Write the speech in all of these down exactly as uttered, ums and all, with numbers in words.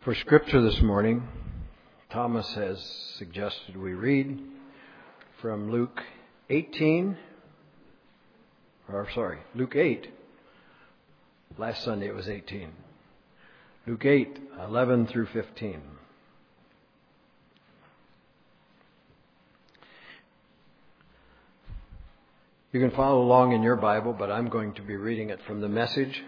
For scripture this morning, Thomas has suggested we read from Luke eighteen, or sorry, Luke eight. Last Sunday it was eighteen. Luke eight, eleven through fifteen. You can follow along in your Bible, but I'm going to be reading it from the Message.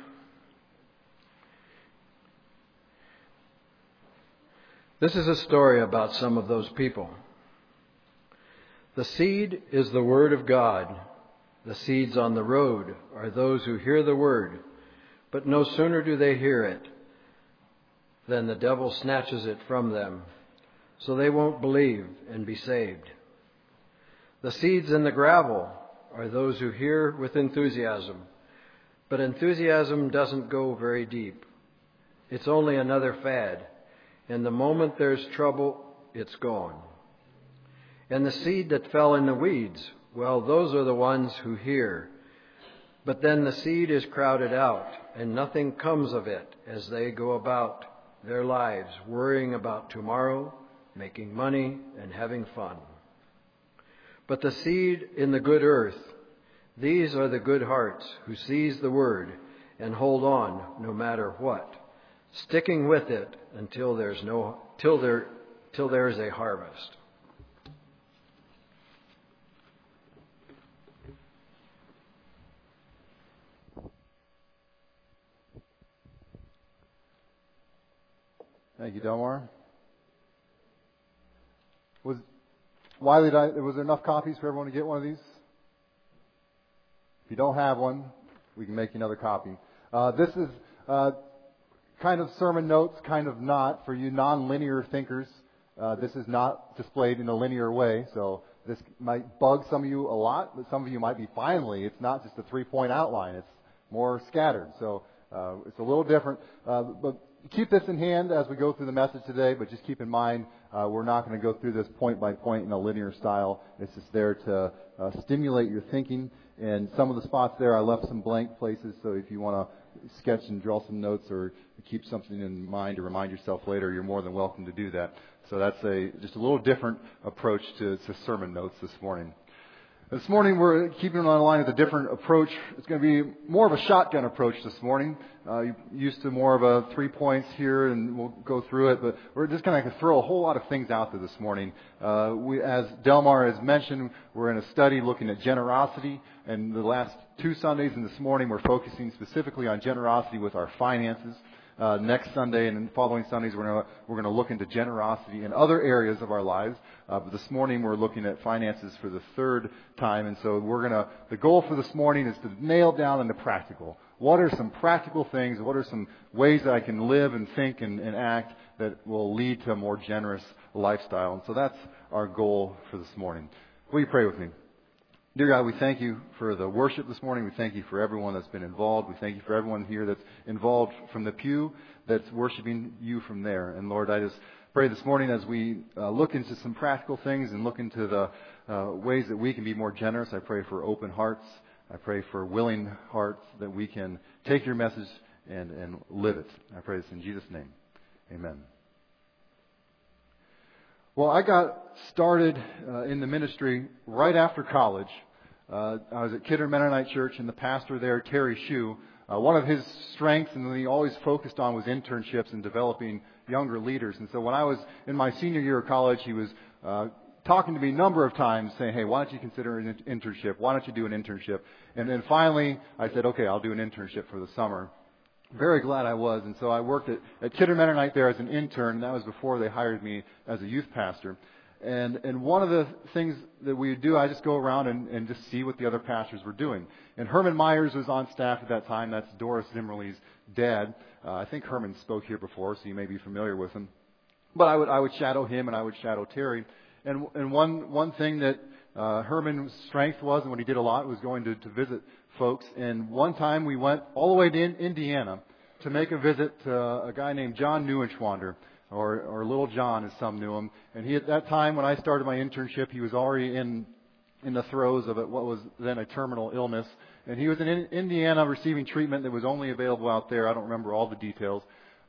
This is a story about some of those people. The seed is the Word of God. The seeds on the road are those who hear the Word, but no sooner do they hear it than the devil snatches it from them, so they won't believe and be saved. The seeds in the gravel are those who hear with enthusiasm, but enthusiasm doesn't go very deep. It's only another fad. And the moment there's trouble, it's gone. And the seed that fell in the weeds, well, those are the ones who hear. But then the seed is crowded out, and nothing comes of it as they go about their lives, worrying about tomorrow, making money, and having fun. But the seed in the good earth, these are the good hearts who seize the word and hold on no matter what, sticking with it until there's no till there till there is a harvest. Thank you, Delmar. Was Wiley, did I, was there enough copies for everyone to get one of these? If you don't have one, we can make you another copy. Uh, this is uh, kind of sermon notes, kind of not, for you non-linear thinkers. Uh, this is not displayed in a linear way, so this might bug some of you a lot, but some of you might be finally. It's not just a three-point outline. It's more scattered, so uh, it's a little different. Uh, but keep this in hand as we go through the message today, but just keep in mind uh, we're not going to go through this point by point in a linear style. It's just there to uh, stimulate your thinking. And some of the spots there, I left some blank places, so if you want to sketch and draw some notes or keep something in mind to remind yourself later, you're more than welcome to do that. So that's a just a little different approach to, to sermon notes this morning. This morning we're keeping on the line with a different approach. It's going to be more of a shotgun approach this morning. Uh, you're used to more of a three points here, and we'll go through it. But we're just going to throw a whole lot of things out there this morning. Uh, we, as Delmar has mentioned, we're in a study looking at generosity. And the last two Sundays and this morning we're focusing specifically on generosity with our finances. Uh, next Sunday and then following Sundays, we're going we're going to look into generosity in other areas of our lives. Uh, but this morning, we're looking at finances for the third time. And so we're going to, the goal for this morning is to nail down into practical. What are some practical things? What are some ways that I can live and think and, and act that will lead to a more generous lifestyle? And so that's our goal for this morning. Will you pray with me? Dear God, we thank you for the worship this morning. We thank you for everyone that's been involved. We thank you for everyone here that's involved from the pew, that's worshiping you from there. And Lord, I just pray this morning as we uh, look into some practical things and look into the uh, ways that we can be more generous. I pray for open hearts. I pray for willing hearts that we can take your message and, and live it. I pray this in Jesus' name. Amen. Well, I got started uh, in the ministry right after college. Uh, I was at Kidder Mennonite Church, and the pastor there, Terry Shue, uh, one of his strengths and he always focused on was internships and developing younger leaders. And so when I was in my senior year of college, he was uh, talking to me a number of times saying, hey, why don't you consider an internship? Why don't you do an internship? And then finally, I said, okay, I'll do an internship for the summer. Very glad I was. And so I worked at, at Kidder Mennonite there as an intern. And that was before they hired me as a youth pastor. And and one of the things that we would do, I just go around and, and just see what the other pastors were doing. And Herman Myers was on staff at that time. That's Doris Zimmerly's dad. Uh, I think Herman spoke here before, so you may be familiar with him. But I would I would shadow him and I would shadow Terry. And and one one thing that uh, Herman's strength was, and what he did a lot, was going to, to visit folks. And one time we went all the way to Indiana to make a visit to a guy named John Neuenschwander. Or, or Little John, as some knew him. And he, at that time, when I started my internship, he was already in in the throes of it, what was then a terminal illness. And he was in Indiana receiving treatment that was only available out there. I don't remember all the details.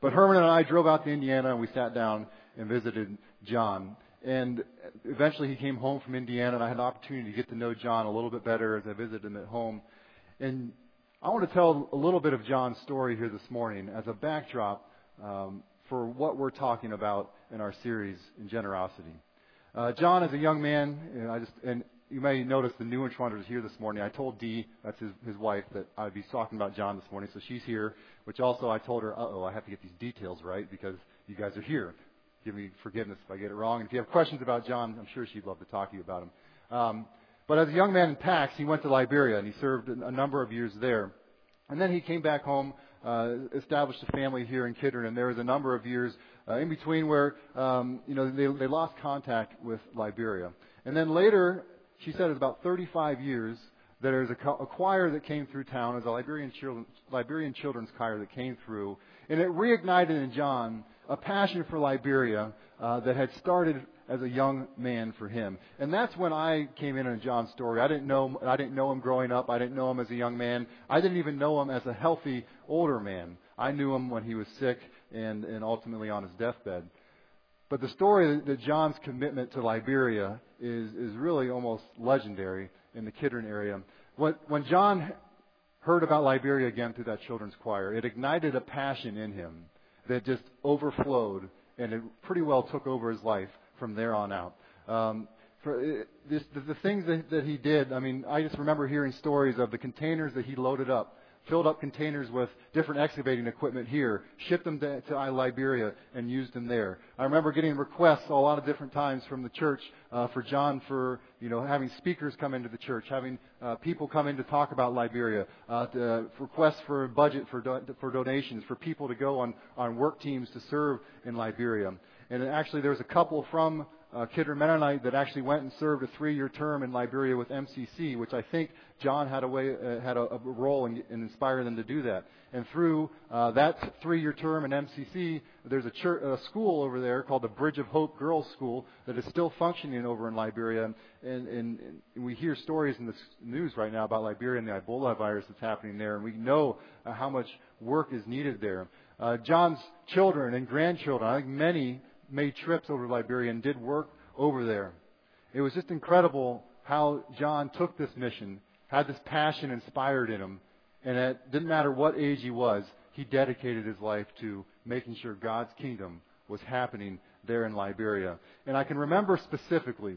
But Herman and I drove out to Indiana, and we sat down and visited John. And eventually he came home from Indiana, and I had an opportunity to get to know John a little bit better as I visited him at home. And I want to tell a little bit of John's story here this morning as a backdrop um, for what we're talking about in our series in generosity. Uh, John is a young man, and I just and you may notice the new one is here this morning. I told Dee, that's his, his wife, that I'd be talking about John this morning, so she's here. Which also I told her, uh-oh, I have to get these details right because you guys are here. Give me forgiveness if I get it wrong. And if you have questions about John, I'm sure she'd love to talk to you about him. Um, but as a young man in Pax, he went to Liberia, and he served a number of years there. And then he came back home, uh, established a family here in Kidron, and there was a number of years uh, in between where, um, you know, they, they lost contact with Liberia. And then later, she said it was about thirty-five years that there was a, co- a choir that came through town, as a Liberian, children, Liberian children's choir that came through, and it reignited in John a passion for Liberia uh, that had started as a young man for him. And that's when I came in on John's story. I didn't know I didn't know him growing up. I didn't know him as a young man. I didn't even know him as a healthy older man. I knew him when he was sick and, and ultimately on his deathbed. But the story that John's commitment to Liberia is, is really almost legendary in the Kidron area. When, when John heard about Liberia again through that children's choir, it ignited a passion in him that just overflowed, and it pretty well took over his life from there on out. Um, for it, this, the, the things that, that he did, I mean, I just remember hearing stories of the containers that he loaded up, filled up containers with different excavating equipment here, shipped them to, to Liberia, and used them there. I remember getting requests a lot of different times from the church uh, for John for, you know, having speakers come into the church, having uh, people come in to talk about Liberia, uh, to, uh, requests for a budget for do, for donations, for people to go on, on work teams to serve in Liberia. And actually there was a couple from Uh, Kidron Mennonite that actually went and served a three-year term in Liberia with M C C, which I think John had a way uh, had a, a role in, in inspiring them to do that. And through uh, that three-year term in M C C, there's a, church, a school over there called the Bridge of Hope Girls School that is still functioning over in Liberia. And, and, and we hear stories in the news right now about Liberia and the Ebola virus that's happening there, and we know uh, how much work is needed there. Uh, John's children and grandchildren, I think many, made trips over to Liberia and did work over there. It was just incredible how John took this mission, had this passion inspired in him, and it didn't matter what age he was, he dedicated his life to making sure God's kingdom was happening there in Liberia. And I can remember specifically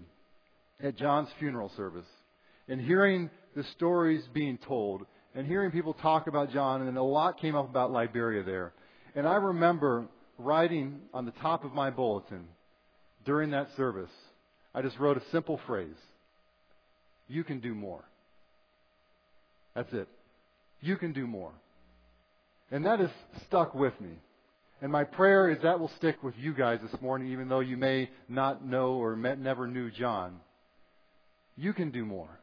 at John's funeral service and hearing the stories being told and hearing people talk about John, and then a lot came up about Liberia there. And I remember writing on the top of my bulletin during that service, I just wrote a simple phrase: you can do more. That's it. You can do more. And that has stuck with me. And my prayer is that will stick with you guys this morning, even though you may not know or met, never knew John. You can do more.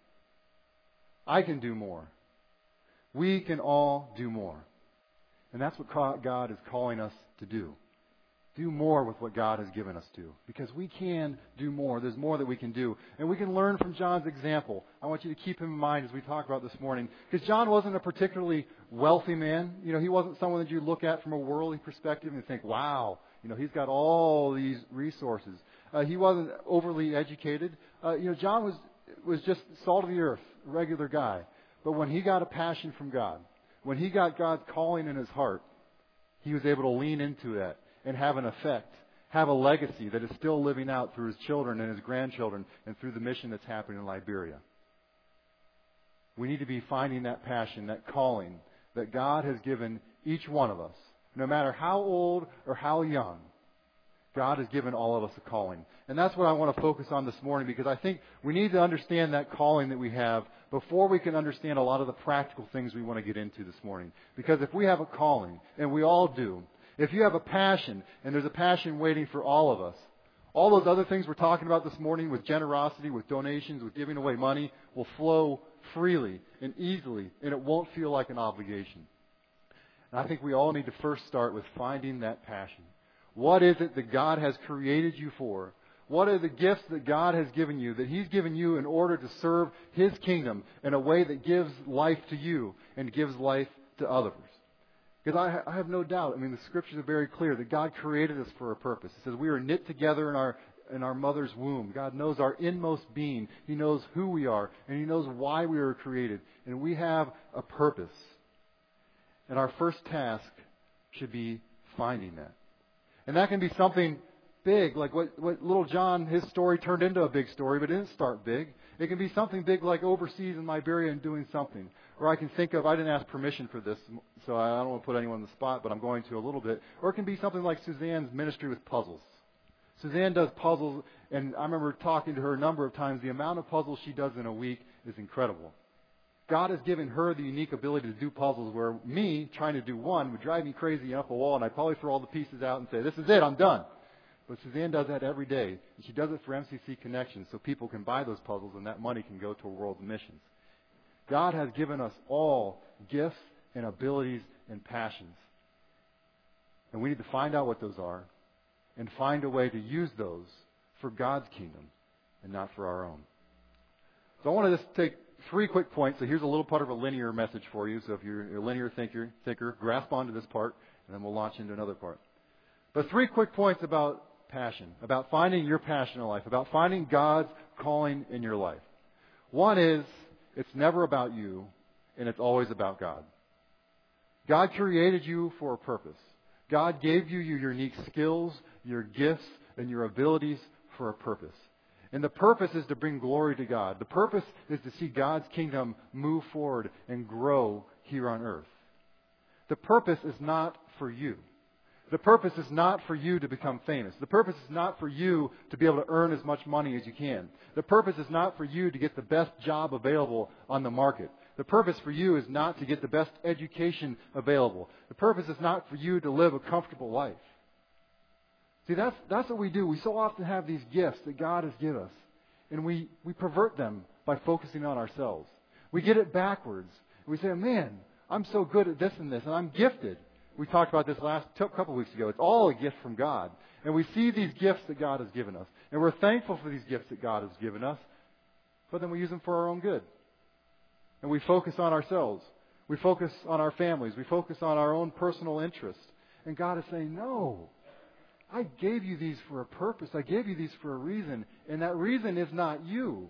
I can do more. We can all do more. And that's what God is calling us to do. Do more with what God has given us to. Because we can do more. There's more that we can do. And we can learn from John's example. I want you to keep him in mind as we talk about this morning. Because John wasn't a particularly wealthy man. You know, he wasn't someone that you look at from a worldly perspective and think, wow, you know, he's got all these resources. Uh, he wasn't overly educated. Uh, you know, John was was just salt of the earth, a regular guy. But when he got a passion from God, when he got God's calling in his heart, he was able to lean into that and have an effect, have a legacy that is still living out through his children and his grandchildren and through the mission that's happening in Liberia. We need to be finding that passion, that calling that God has given each one of us. No matter how old or how young, God has given all of us a calling. And that's what I want to focus on this morning, because I think we need to understand that calling that we have before we can understand a lot of the practical things we want to get into this morning. Because if we have a calling, and we all do, if you have a passion, and there's a passion waiting for all of us, all those other things we're talking about this morning with generosity, with donations, with giving away money, will flow freely and easily, and it won't feel like an obligation. And I think we all need to first start with finding that passion. What is it that God has created you for? What are the gifts that God has given you, that He's given you in order to serve His kingdom in a way that gives life to you and gives life to others? Because I, I have no doubt, I mean, the Scriptures are very clear that God created us for a purpose. It says we are knit together in our in our mother's womb. God knows our inmost being. He knows who we are, and He knows why we were created. And we have a purpose. And our first task should be finding that. And that can be something big, like what, what little John, his story turned into a big story, but it didn't start big. It can be something big like overseas in Liberia and doing something. Or I can think of, I didn't ask permission for this, so I don't want to put anyone on the spot, but I'm going to a little bit. Or it can be something like Suzanne's ministry with puzzles. Suzanne does puzzles, and I remember talking to her a number of times. The amount of puzzles she does in a week is incredible. God has given her the unique ability to do puzzles where me, trying to do one, would drive me crazy up a wall, and I'd probably throw all the pieces out and say, this is it, I'm done. But Suzanne does that every day. And she does it for M C C Connections so people can buy those puzzles and that money can go to world missions. God has given us all gifts and abilities and passions. And we need to find out what those are and find a way to use those for God's kingdom and not for our own. So I want to just take three quick points. So here's a little part of a linear message for you. So if you're a linear thinker, thinker, grasp onto this part, and then we'll launch into another part. But three quick points about passion, about finding your passion in life, about finding God's calling in your life. One is, it's never about you, and it's always about God. God created you for a purpose. God gave you your unique skills, your gifts, and your abilities for a purpose. And the purpose is to bring glory to God. The purpose is to see God's kingdom move forward and grow here on earth. The purpose is not for you. The purpose is not for you to become famous. The purpose is not for you to be able to earn as much money as you can. The purpose is not for you to get the best job available on the market. The purpose for you is not to get the best education available. The purpose is not for you to live a comfortable life. See, that's, that's what we do. We so often have these gifts that God has given us, and we, we pervert them by focusing on ourselves. We get it backwards. We say, man, I'm so good at this and this, and I'm gifted. We talked about this last couple of weeks ago. It's all a gift from God. And we see these gifts that God has given us. And we're thankful for these gifts that God has given us. But then we use them for our own good. And we focus on ourselves. We focus on our families. We focus on our own personal interests. And God is saying, no, I gave you these for a purpose. I gave you these for a reason. And that reason is not you.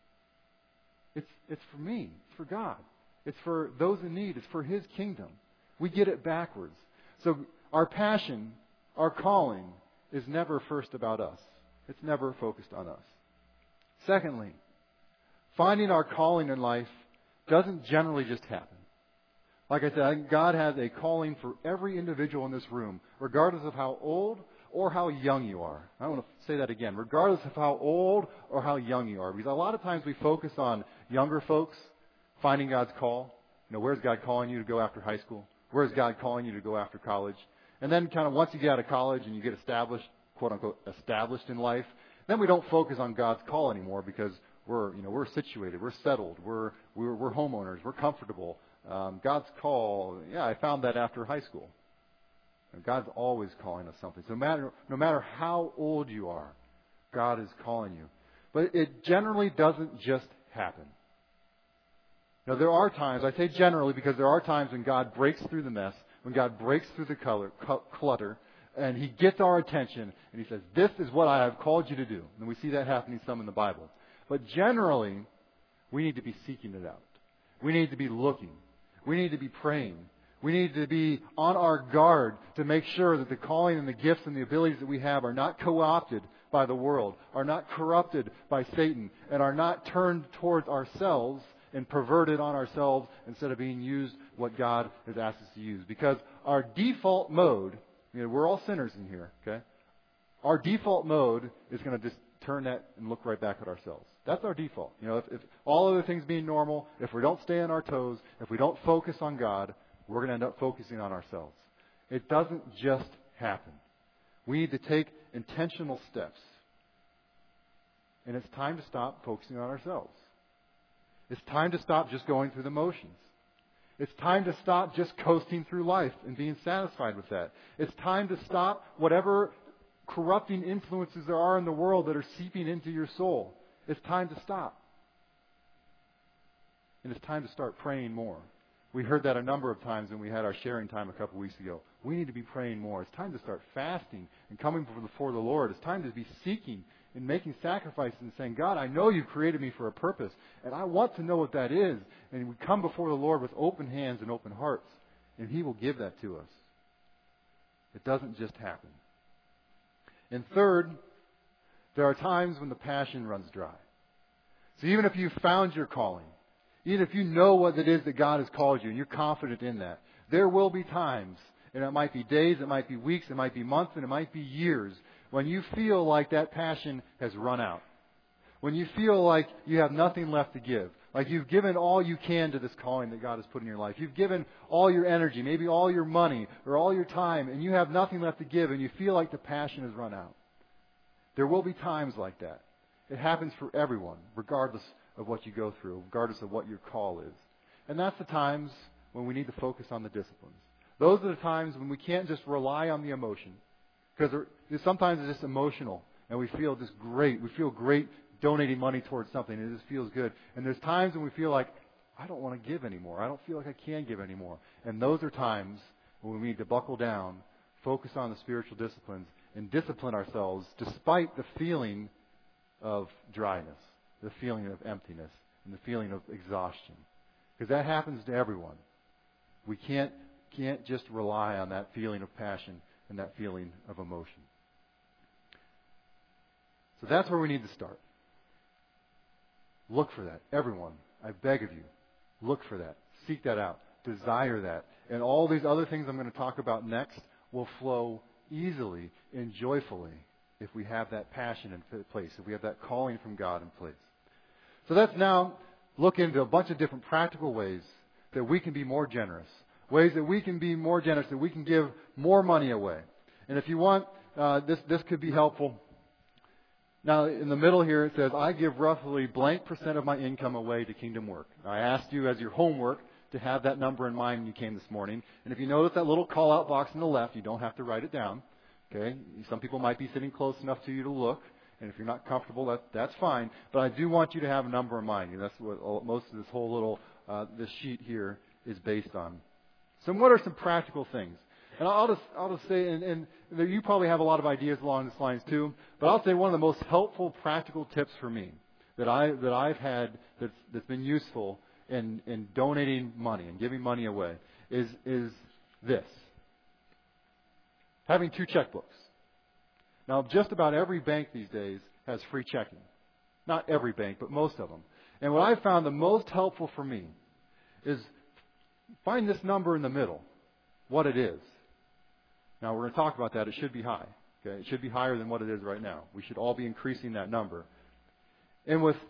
It's, it's for me. It's for God. It's for those in need. It's for His kingdom. We get it backwards. So our passion, our calling, is never first about us. It's never focused on us. Secondly, finding our calling in life doesn't generally just happen. Like I said, I think God has a calling for every individual in this room, regardless of how old or how young you are. I want to say that again. Regardless of how old or how young you are. Because a lot of times we focus on younger folks finding God's call. You know, where's God calling you to go after high school? Where's God calling you to go after college? And then kind of once you get out of college and you get established, quote unquote, established in life, then we don't focus on God's call anymore because we're, you know, we're situated, we're settled, we're, we're, we're homeowners, we're comfortable. Um, God's call, yeah, I found that after high school. And God's always calling us something. So no matter, no matter how old you are, God is calling you. But it generally doesn't just happen. Now, there are times, I say generally because there are times when God breaks through the mess, when God breaks through the color, clutter, and He gets our attention, and He says, this is what I have called you to do. And we see that happening some in the Bible. But generally, we need to be seeking it out. We need to be looking. We need to be praying. We need to be on our guard to make sure that the calling and the gifts and the abilities that we have are not co-opted by the world, are not corrupted by Satan, and are not turned towards ourselves and perverted on ourselves instead of being used what God has asked us to use. Because our default mode, you know, we're all sinners in here, okay? Our default mode is going to just turn that and look right back at ourselves. That's our default. You know, if, if all other things being normal, if we don't stay on our toes, if we don't focus on God, we're going to end up focusing on ourselves. It doesn't just happen. We need to take intentional steps. And it's time to stop focusing on ourselves. It's time to stop just going through the motions. It's time to stop just coasting through life and being satisfied with that. It's time to stop whatever corrupting influences there are in the world that are seeping into your soul. It's time to stop. And it's time to start praying more. We heard that a number of times when we had our sharing time a couple weeks ago. We need to be praying more. It's time to start fasting and coming before the Lord. It's time to be seeking and making sacrifices and saying, God, I know you created me for a purpose, and I want to know what that is. And we come before the Lord with open hands and open hearts, and He will give that to us. It doesn't just happen. And third, there are times when the passion runs dry. So even if you've found your calling, even if you know what it is that God has called you and you're confident in that, there will be times, and it might be days, it might be weeks, it might be months, and it might be years, when you feel like that passion has run out. When you feel like you have nothing left to give. Like you've given all you can to this calling that God has put in your life. You've given all your energy, maybe all your money, or all your time, and you have nothing left to give, and you feel like the passion has run out. There will be times like that. It happens for everyone, regardless of what you go through, regardless of what your call is. And that's the times when we need to focus on the disciplines. Those are the times when we can't just rely on the emotion. Because sometimes it's just emotional, and we feel just great. We feel great donating money towards something, and it just feels good. And there's times when we feel like, I don't want to give anymore. I don't feel like I can give anymore. And those are times when we need to buckle down, focus on the spiritual disciplines, and discipline ourselves despite the feeling of dryness, the feeling of emptiness, and the feeling of exhaustion. Because that happens to everyone. We can't, can't just rely on that feeling of passion and that feeling of emotion. So that's where we need to start. Look for that. Everyone, I beg of you, look for that. Seek that out. Desire that. And all these other things I'm going to talk about next will flow easily and joyfully if we have that passion in place, if we have that calling from God in place. So let's now look into a bunch of different practical ways that we can be more generous. Ways that we can be more generous, that we can give more money away. And if you want, uh, this, this could be helpful. Now, in the middle here, it says, I give roughly blank percent of my income away to kingdom work. I asked you as your homework to have that number in mind when you came this morning. And if you notice that little call-out box on the left, you don't have to write it down. Okay? Some people might be sitting close enough to you to look. And if you're not comfortable, that, that's fine. But I do want you to have a number in mind. And that's what all, most of this whole little, uh, this sheet here is based on. So what are some practical things? And I'll just, I'll just say, and, and you probably have a lot of ideas along these lines too, but I'll say one of the most helpful practical tips for me that, I, that I've had that's, that's been useful in, in donating money and giving money away is, is this. Having two checkbooks. Now, just about every bank these days has free checking. Not every bank, but most of them. And what I've found the most helpful for me is find this number in the middle, what it is. Now, we're going to talk about that. It should be high. Okay? It should be higher than what it is right now. We should all be increasing that number. And with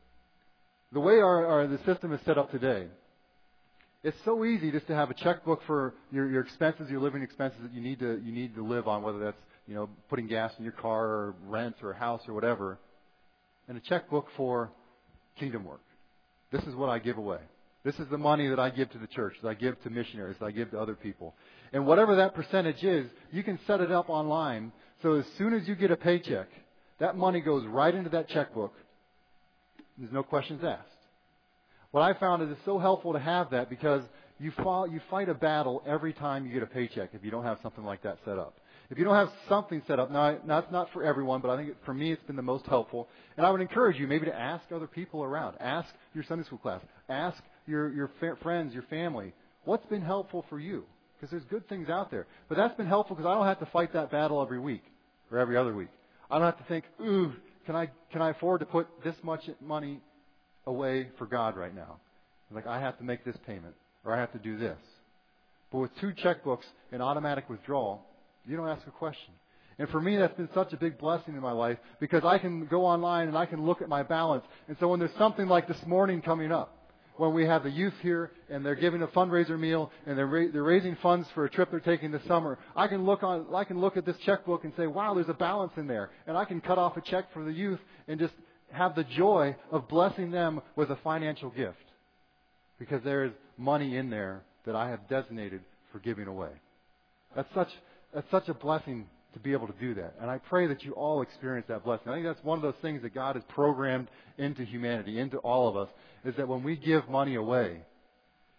the way our, our the system is set up today, it's so easy just to have a checkbook for your, your expenses, your living expenses that you need to you need to live on, whether that's you know putting gas in your car or rent or a house or whatever, and a checkbook for kingdom work. This is what I give away. This is the money that I give to the church, that I give to missionaries, that I give to other people. And whatever that percentage is, you can set it up online. So as soon as you get a paycheck, that money goes right into that checkbook. There's no questions asked. What I found is it's so helpful to have that because you, fall, you fight a battle every time you get a paycheck if you don't have something like that set up. If you don't have something set up, now that's not for everyone, but I think it, for me it's been the most helpful. And I would encourage you maybe to ask other people around. Ask your Sunday school class. Ask your, your fa- friends, your family. What's been helpful for you? Because there's good things out there. But that's been helpful because I don't have to fight that battle every week or every other week. I don't have to think, ooh, can I can I afford to put this much money away for God right now? Like, I have to make this payment or I have to do this. But with two checkbooks and automatic withdrawal, you don't ask a question. And for me, that's been such a big blessing in my life because I can go online and I can look at my balance. And so when there's something like this morning coming up, when we have the youth here and they're giving a fundraiser meal and they're ra- they're raising funds for a trip they're taking this summer, I can look on I can look at this checkbook and say, wow, there's a balance in there, and I can cut off a check for the youth and just have the joy of blessing them with a financial gift because there is money in there that I have designated for giving away. That's such that's such a blessing to be able to do that. And I pray that you all experience that blessing. I think that's one of those things that God has programmed into humanity, into all of us, is that when we give money away,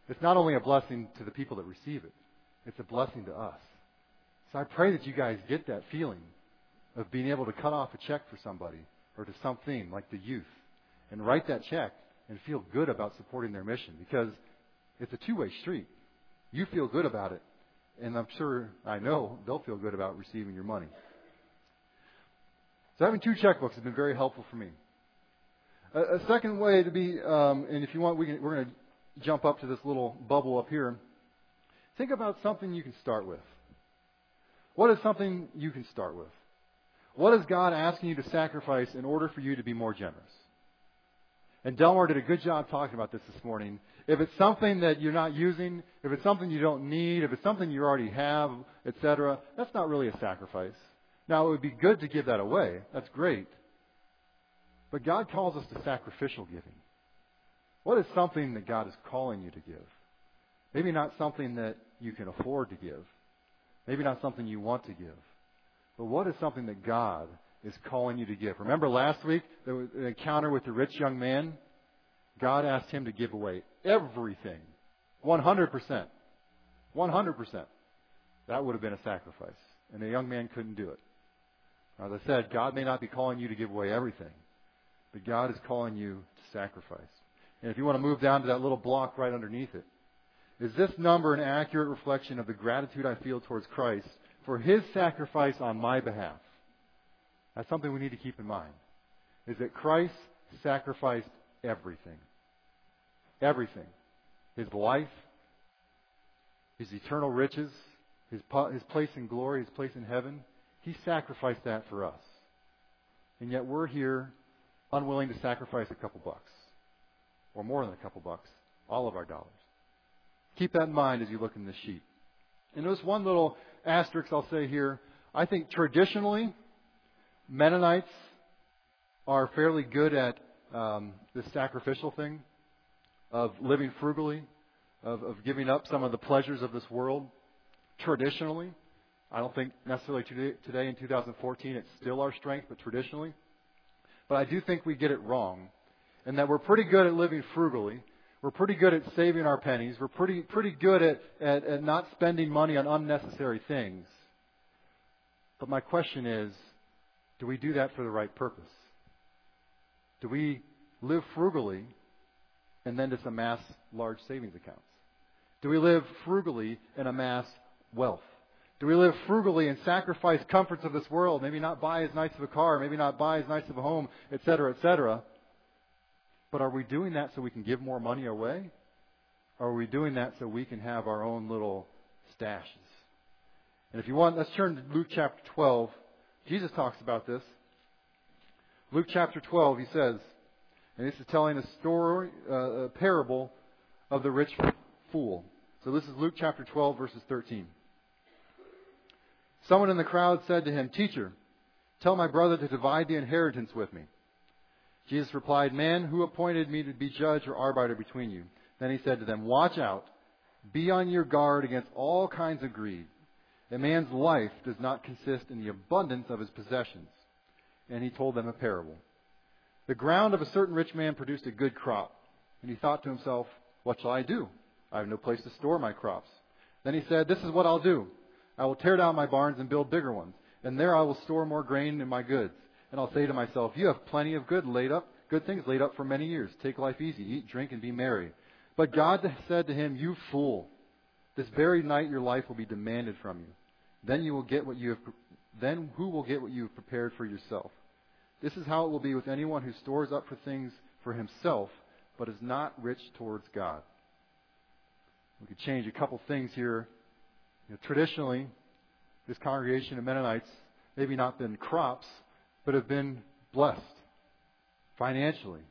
It's not only a blessing to the people that receive it, it's a blessing to us. So I pray that you guys get that feeling of being able to cut off a check for somebody or to something like the youth and write that check and feel good about supporting their mission, because it's a two-way street. You feel good about it, and I'm sure, I know, they'll feel good about receiving your money. So having two checkbooks has been very helpful for me. A, a second way to be, um, and if you want, we can, we're going to jump up to this little bubble up here. Think about something you can start with. What is something you can start with? What is God asking you to sacrifice in order for you to be more generous? And Delmar did a good job talking about this this morning. If it's something that you're not using, if it's something you don't need, if it's something you already have, et cetera, that's not really a sacrifice. Now, it would be good to give that away. That's great. But God calls us to sacrificial giving. What is something that God is calling you to give? Maybe not something that you can afford to give. Maybe not something you want to give. But what is something that God is calling you to give? Remember last week, there was an encounter with the rich young man? God asked him to give away everything. one hundred percent. one hundred percent. That would have been a sacrifice. And the young man couldn't do it. As I said, God may not be calling you to give away everything, but God is calling you to sacrifice. And if you want to move down to that little block right underneath it, is this number an accurate reflection of the gratitude I feel towards Christ for His sacrifice on my behalf? That's something we need to keep in mind, is that Christ sacrificed everything. Everything. His life, His eternal riches, His, his place in glory, His place in heaven. He sacrificed that for us. And yet we're here unwilling to sacrifice a couple bucks. Or more than a couple bucks. All of our dollars. Keep that in mind as you look in this sheet. And there's one little asterisk I'll say here. I think traditionally, Mennonites are fairly good at um, this sacrificial thing of living frugally, of, of giving up some of the pleasures of this world. Traditionally, I don't think necessarily today, today in two thousand fourteen it's still our strength, but traditionally. But I do think we get it wrong, and that we're pretty good at living frugally. We're pretty good at saving our pennies. We're pretty pretty good at, at, at not spending money on unnecessary things. But my question is, do we do that for the right purpose? Do we live frugally and then just amass large savings accounts? Do we live frugally and amass wealth? Do we live frugally and sacrifice comforts of this world? Maybe not buy as nice of a car, maybe not buy as nice of a home, et cetera, et cetera. But are we doing that so we can give more money away? Or are we doing that so we can have our own little stashes? And if you want, let's turn to Luke chapter twelve. Jesus talks about this. Luke chapter twelve, he says, and this is telling a story, uh, a parable of the rich fool. So this is Luke chapter twelve, verses thirteen. Someone in the crowd said to him, "Teacher, tell my brother to divide the inheritance with me." Jesus replied, "Man, who appointed me to be judge or arbiter between you?" Then he said to them, "Watch out. Be on your guard against all kinds of greed. A man's life does not consist in the abundance of his possessions." And he told them a parable. The ground of a certain rich man produced a good crop. And he thought to himself, "What shall I do? I have no place to store my crops." Then he said, "This is what I'll do. I will tear down my barns and build bigger ones. And there I will store more grain in my goods. And I'll say to myself, you have plenty of good laid up, good things laid up for many years. Take life easy, eat, drink, and be merry." But God said to him, "You fool, this very night your life will be demanded from you. Then you will get what you have. Then who will get what you have prepared for yourself? This is how it will be with anyone who stores up for things for himself, but is not rich towards God." We could change a couple things here. You know, traditionally, this congregation of Mennonites maybe not been crops, but have been blessed financially.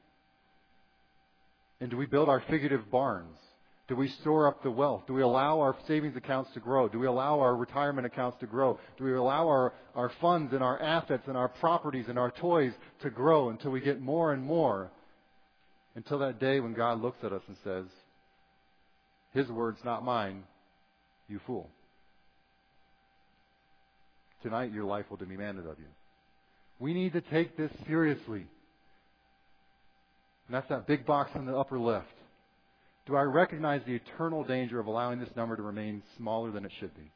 And do we build our figurative barns? Do we store up the wealth? Do we allow our savings accounts to grow? Do we allow our retirement accounts to grow? Do we allow our, our funds and our assets and our properties and our toys to grow until we get more and more? Until that day when God looks at us and says, "His words, not mine, you fool. Tonight your life will be demanded of you." We need to take this seriously. And that's that big box in the upper left. Do I recognize the eternal danger of allowing this number to remain smaller than it should be?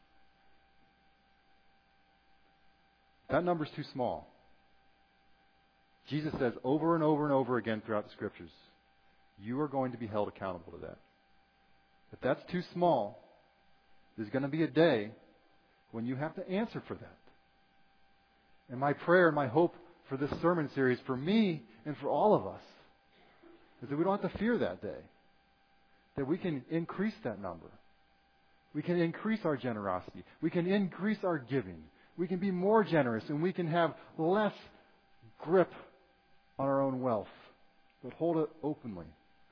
That number's too small. Jesus says over and over and over again throughout the Scriptures, you are going to be held accountable to that. If that's too small, there's going to be a day when you have to answer for that. And my prayer and my hope for this sermon series, for me and for all of us, is that we don't have to fear that day. That we can increase that number. We can increase our generosity. We can increase our giving. We can be more generous, and we can have less grip on our own wealth, but hold it openly.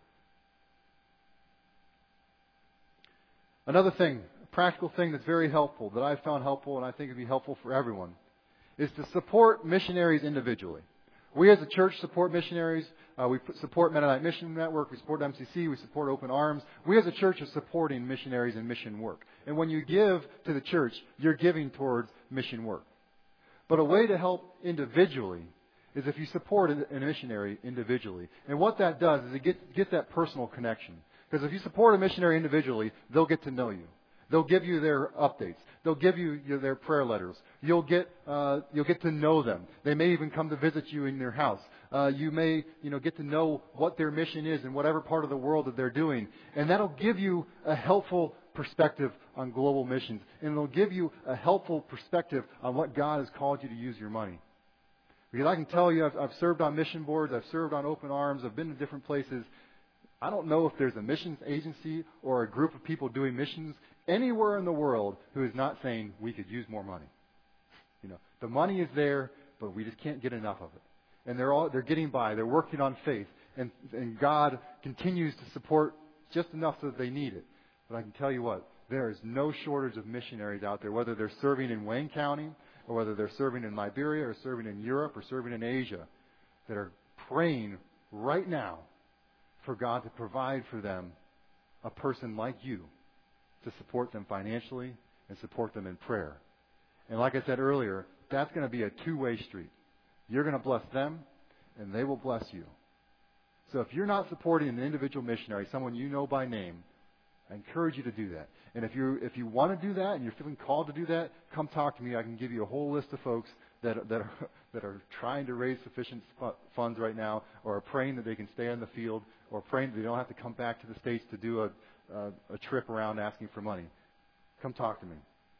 Another thing, a practical thing that's very helpful, that I've found helpful and I think would be helpful for everyone, is to support missionaries individually. We as a church support missionaries. Uh, we support Mennonite Mission Network. We support M C C. We support Open Arms. We as a church are supporting missionaries and mission work. And when you give to the church, you're giving towards mission work. But a way to help individually is if you support a missionary individually. And what that does is it gets, gets that personal connection. Because if you support a missionary individually, they'll get to know you. They'll give you their updates. They'll give you their prayer letters. You'll get uh, you'll get to know them. They may even come to visit you in their house. Uh, you may you know get to know what their mission is in whatever part of the world that they're doing, and that'll give you a helpful perspective on global missions, and it'll give you a helpful perspective on what God has called you to use your money. Because I can tell you, I've, I've served on mission boards, I've served on Open Arms, I've been to different places. I don't know if there's a missions agency or a group of people doing missions anywhere in the world who is not saying we could use more money. You know, the money is there, but we just can't get enough of it. And they're all they're getting by. They're working on faith, and and God continues to support just enough so that they need it. But I can tell you what, there is no shortage of missionaries out there, whether they're serving in Wayne County, or whether they're serving in Liberia, or serving in Europe, or serving in Asia, that are praying right now for God to provide for them a person like you to support them financially and support them in prayer. And like I said earlier, that's going to be a two-way street. You're going to bless them, and they will bless you. So if you're not supporting an individual missionary, someone you know by name, I encourage you to do that. And if you if you want to do that and you're feeling called to do that, come talk to me. I can give you a whole list of folks that that are that are trying to raise sufficient funds right now, or are praying that they can stay on the field, or praying that they don't have to come back to the States to do a a, a trip around asking for money. Come talk to me.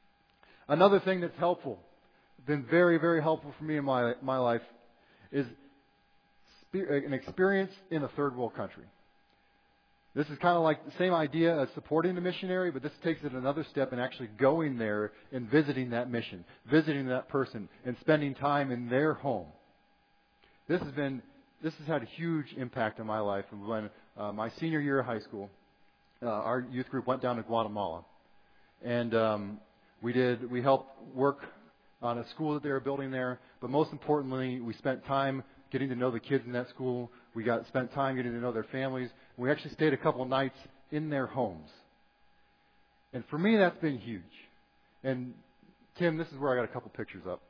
Another thing that's helpful, been very very helpful for me in my my life, is an experience in a third world country. This is kind of like the same idea as supporting a missionary, but this takes it another step in actually going there and visiting that mission, visiting that person, and spending time in their home. This has been, this has had a huge impact on my life. And when uh, my senior year of high school, uh, our youth group went down to Guatemala, and um, we did, we helped work on a school that they were building there. But most importantly, we spent time getting to know the kids in that school. We got spent time getting to know their families. We actually stayed a couple of nights in their homes. And for me, that's been huge. And Tim, this is where I got a couple pictures up.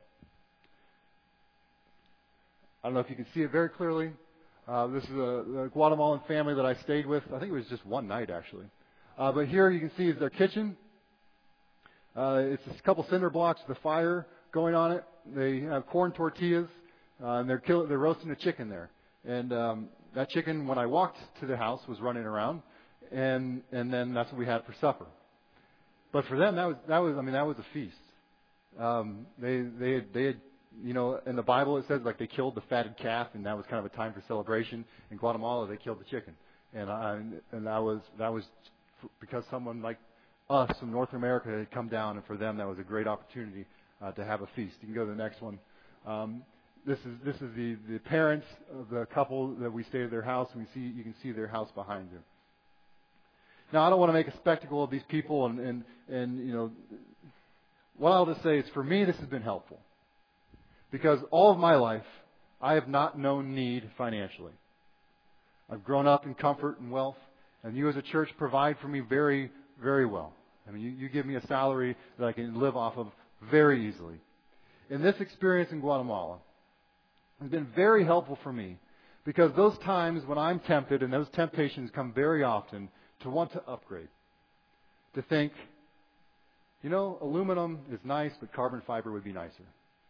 I don't know if you can see it very clearly. Uh, this is a, a Guatemalan family that I stayed with. I think it was just one night, actually. Uh, but here you can see is their kitchen. Uh, it's a couple cinder blocks with a fire going on it. They have corn tortillas, uh, and they're kill- they're roasting a chicken there. And um, that chicken, when I walked to the house, was running around, and and then that's what we had for supper. But for them, that was that was I mean that was a feast. Um, they they had, they had you know in the Bible it says like they killed the fatted calf, and that was kind of a time for celebration. In Guatemala, they killed the chicken, and I, and that was that was because someone like us from North America had come down, and for them that was a great opportunity uh, to have a feast. You can go to the next one. Um, This is this is the, the parents of the couple that we stayed at their house, and we see you can see their house behind you. Now, I don't want to make a spectacle of these people, and, and, and you know, what I'll just say is, for me, this has been helpful, because all of my life I have not known need financially. I've grown up in comfort and wealth, and you as a church provide for me very, very well. I mean, you, you give me a salary that I can live off of very easily. In this experience in Guatemala, has been very helpful for me, because those times when I'm tempted, and those temptations come very often to want to upgrade, to think, you know, aluminum is nice, but carbon fiber would be nicer.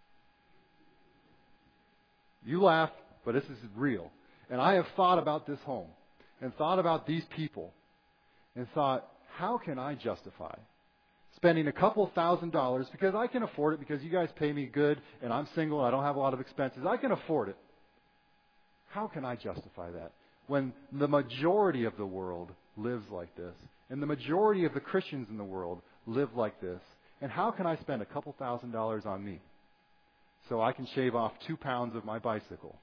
You laugh, but this is real. And I have thought about this home and thought about these people and thought, how can I justify spending a couple thousand dollars, because I can afford it, because you guys pay me good and I'm single and I don't have a lot of expenses. I can afford it. How can I justify that when the majority of the world lives like this and the majority of the Christians in the world live like this? And how can I spend a couple thousand dollars on me so I can shave off two pounds of my bicycle?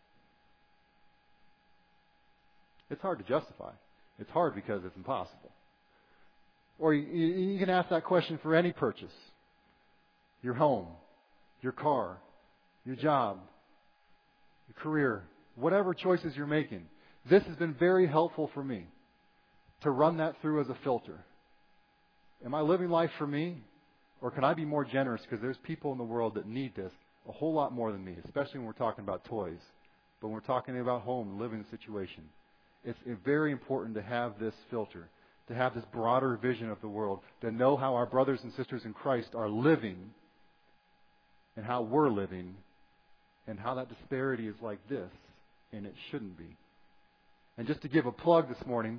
It's hard to justify. It's hard because it's impossible. Or you, you can ask that question for any purchase. Your home, your car, your job, your career, whatever choices you're making. This has been very helpful for me to run that through as a filter. Am I living life for me? Or can I be more generous? Because there's people in the world that need this a whole lot more than me, especially when we're talking about toys. But when we're talking about home and living situation, it's very important to have this filter, to have this broader vision of the world, to know how our brothers and sisters in Christ are living and how we're living and how that disparity is like this, and it shouldn't be. And just to give a plug this morning,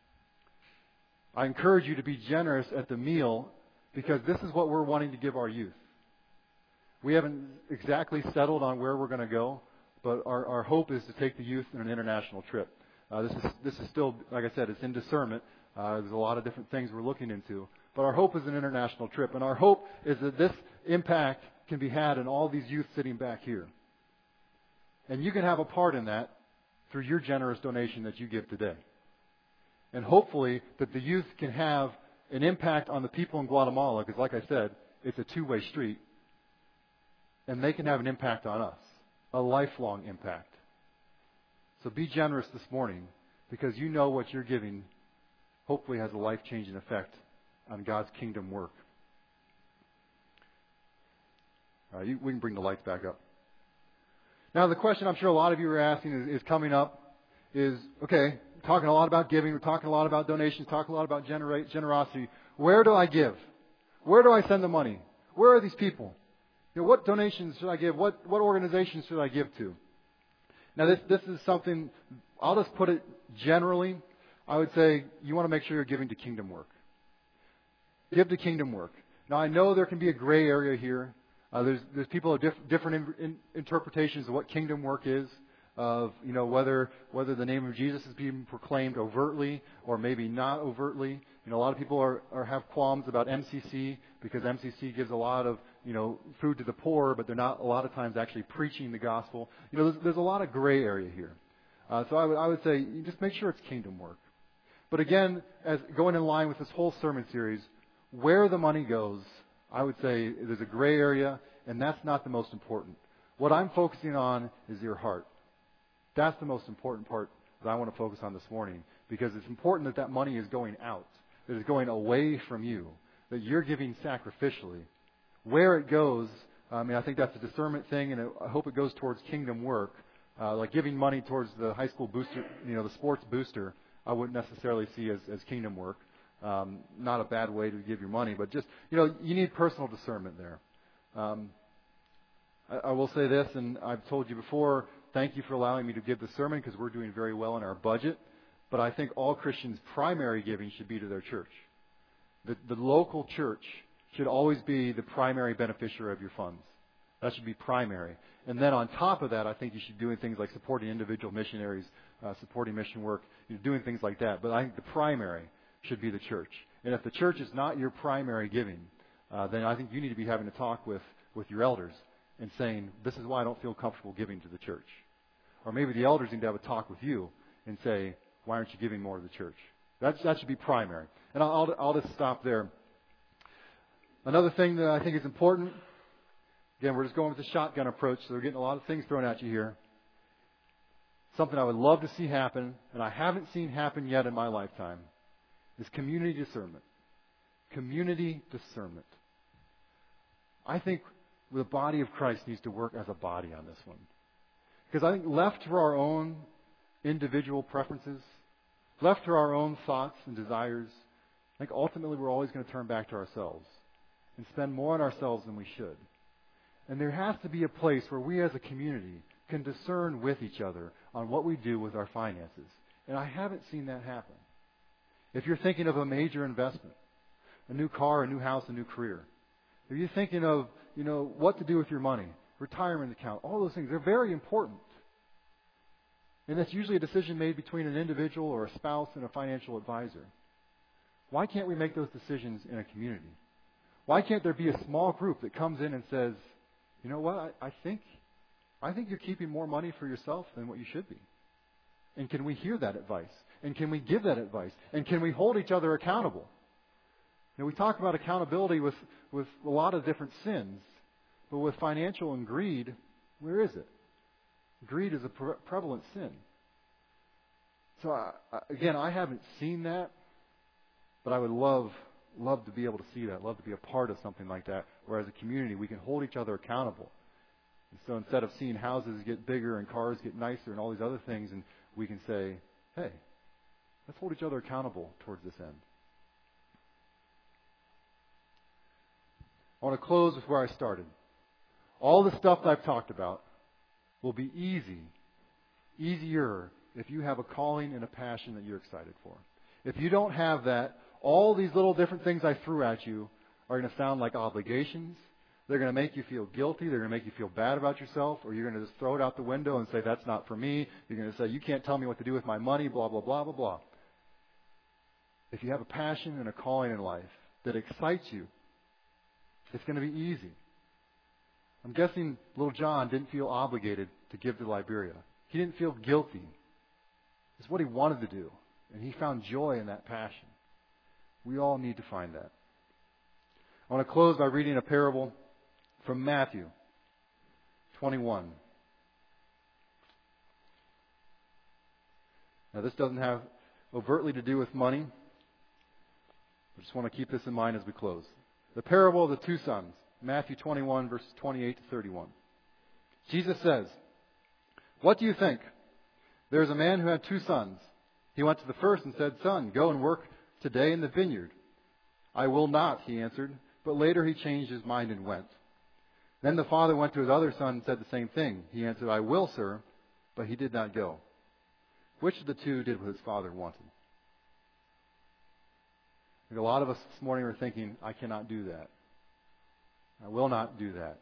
I encourage you to be generous at the meal, because this is what we're wanting to give our youth. We haven't exactly settled on where we're going to go, but our, our hope is to take the youth on an international trip. Uh, this is this is still, like I said, it's in discernment. Uh, there's a lot of different things we're looking into. But our hope is an international trip. And our hope is that this impact can be had in all these youth sitting back here. And you can have a part in that through your generous donation that you give today. And hopefully that the youth can have an impact on the people in Guatemala, because like I said, it's a two-way street. And they can have an impact on us, a lifelong impact. So be generous this morning, because you know what you're giving hopefully has a life-changing effect on God's kingdom work. All right, you, we can bring the lights back up. Now, the question I'm sure a lot of you are asking is, is coming up is, okay, we're talking a lot about giving, we're talking a lot about donations, talking a lot about genera- generosity. Where do I give? Where do I send the money? Where are these people? You know, what donations should I give? What, what organizations should I give to? Now, this, this is something, I'll just put it generally. I would say you want to make sure you're giving to kingdom work. Give to kingdom work. Now, I know there can be a gray area here. Uh, there's, there's people with diff, different in, in, interpretations of what kingdom work is, of, you know, whether whether the name of Jesus is being proclaimed overtly or maybe not overtly. You know, a lot of people are, are have qualms about M C C, because M C C gives a lot of, you know, food to the poor, but they're not a lot of times actually preaching the gospel. You know, there's, there's a lot of gray area here. Uh, so I would, I would say you just make sure it's kingdom work. But again, as going in line with this whole sermon series, where the money goes, I would say there's a gray area, and that's not the most important. What I'm focusing on is your heart. That's the most important part that I want to focus on this morning, because it's important that that money is going out, that it's going away from you, that you're giving sacrificially. Where it goes, I mean, I think that's a discernment thing, and I hope it goes towards kingdom work, uh, like giving money towards the high school booster, you know, the sports booster. I wouldn't necessarily see as, as kingdom work. Um, not a bad way to give your money, but just, you know, you need personal discernment there. Um, I, I will say this, and I've told you before, thank you for allowing me to give the sermon, because we're doing very well in our budget. But I think all Christians' primary giving should be to their church. The, the local church should always be the primary beneficiary of your funds. That should be primary. And then on top of that, I think you should be doing things like supporting individual missionaries, uh, supporting mission work, you know, doing things like that. But I think the primary should be the church. And if the church is not your primary giving, uh, then I think you need to be having a talk with, with your elders and saying, this is why I don't feel comfortable giving to the church. Or maybe the elders need to have a talk with you and say, why aren't you giving more to the church? That's, that should be primary. And I'll, I'll, I'll just stop there. Another thing that I think is important, again, we're just going with the shotgun approach, so we're getting a lot of things thrown at you here. Something I would love to see happen, and I haven't seen happen yet in my lifetime, is community discernment. Community discernment. I think the body of Christ needs to work as a body on this one. Because I think left to our own individual preferences, Left to our own thoughts and desires, I think ultimately we're always going to turn back to ourselves and spend more on ourselves than we should. And there has to be a place where we as a community can discern with each other on what we do with our finances. And I haven't seen that happen. If you're thinking of a major investment, a new car, a new house, a new career, if you're thinking of, you know, what to do with your money, retirement account, all those things, they're very important. And that's usually a decision made between an individual or a spouse and a financial advisor. Why can't we make those decisions in a community? Why can't there be a small group that comes in and says, you know what, I, I think I think you're keeping more money for yourself than what you should be. And can we hear that advice? And can we give that advice? And can we hold each other accountable? You know, we talk about accountability with, with a lot of different sins, but with financial and greed, where is it? Greed is a pre- prevalent sin. So I, I, again, I haven't seen that, but I would love, love to be able to see that, love to be a part of something like that, where as a community we can hold each other accountable. And so instead of seeing houses get bigger and cars get nicer and all these other things, and we can say, hey, let's hold each other accountable towards this end. I want to close with where I started. All the stuff that I've talked about will be easy, easier if you have a calling and a passion that you're excited for. If you don't have that, all these little different things I threw at you are going to sound like obligations. They're going to make you feel guilty. They're going to make you feel bad about yourself. Or you're going to just throw it out the window and say, that's not for me. You're going to say, you can't tell me what to do with my money, blah, blah, blah, blah, blah. If you have a passion and a calling in life that excites you, it's going to be easy. I'm guessing little John didn't feel obligated to give to Liberia. He didn't feel guilty. It's what he wanted to do. And he found joy in that passion. We all need to find that. I want to close by reading a parable from Matthew twenty-one. Now, this doesn't have overtly to do with money. I just want to keep this in mind as we close. The parable of the two sons, Matthew twenty-one, verses twenty-eight to thirty-one. Jesus says, "What do you think? There is a man who had two sons. He went to the first and said, 'Son, go and work today in the vineyard.' 'I will not,' he answered. But later he changed his mind and went. Then the father went to his other son and said the same thing. He answered, 'I will, sir,' but he did not go. Which of the two did what his father wanted?" I think a lot of us this morning are thinking, I cannot do that. I will not do that.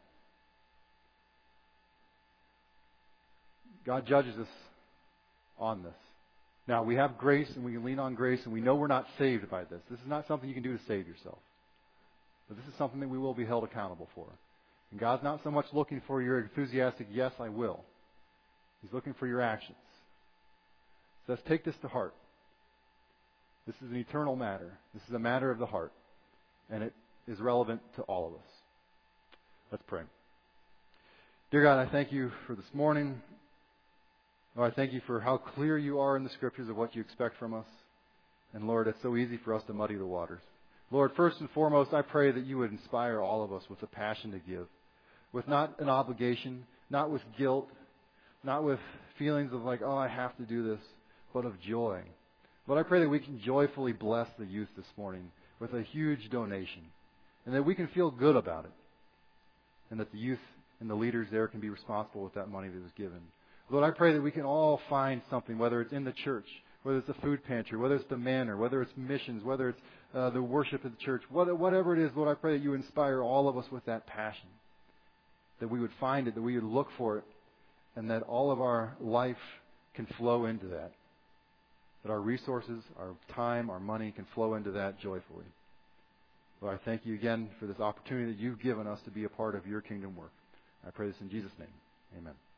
God judges us on this. Now, we have grace and we can lean on grace, and we know we're not saved by this. This is not something you can do to save yourself. But this is something that we will be held accountable for. And God's not so much looking for your enthusiastic, yes, I will. He's looking for your actions. So let's take this to heart. This is an eternal matter. This is a matter of the heart. And it is relevant to all of us. Let's pray. Dear God, I thank you for this morning. Lord, I thank you for how clear you are in the Scriptures of what you expect from us. And Lord, it's so easy for us to muddy the waters. Lord, first and foremost, I pray that you would inspire all of us with a passion to give. With not an obligation, not with guilt, not with feelings of like, oh, I have to do this, but of joy. Lord, I pray that we can joyfully bless the youth this morning with a huge donation. And that we can feel good about it. And that the youth and the leaders there can be responsible with that money that was given. Lord, I pray that we can all find something, whether it's in the church, whether it's the food pantry, whether it's the manor, whether it's missions, whether it's uh, the worship of the church, whatever it is, Lord, I pray that you inspire all of us with that passion. That we would find it, that we would look for it, and that all of our life can flow into that. That our resources, our time, our money can flow into that joyfully. Lord, I thank you again for this opportunity that you've given us to be a part of your kingdom work. I pray this in Jesus' name. Amen.